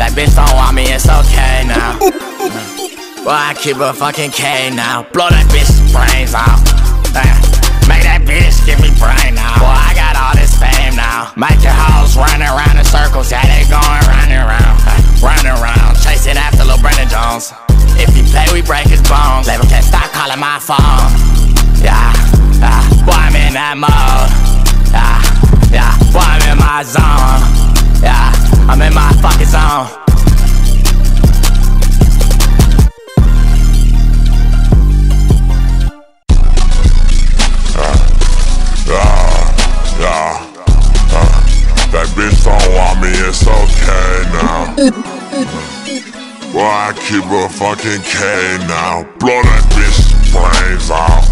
That bitch don't want me, it's okay now. Boy, I keep a fucking K now. Blow that bitch's brains out. Make that bitch give me brain now. Boy, I got all this fame now. Make your hoes run around in circles. Yeah, they going round and round. Round and round, chasing after Lil Brandon Jones. If he play, we break his bones. Label can't stop calling my phone. Yeah, boy, I'm in that mode. Yeah, boy, I'm in my zone. Yeah, I'm in my fucking zone. That bitch don't want me, it's okay now. Boy, I keep a fucking K now. Blow that bitch's brains out.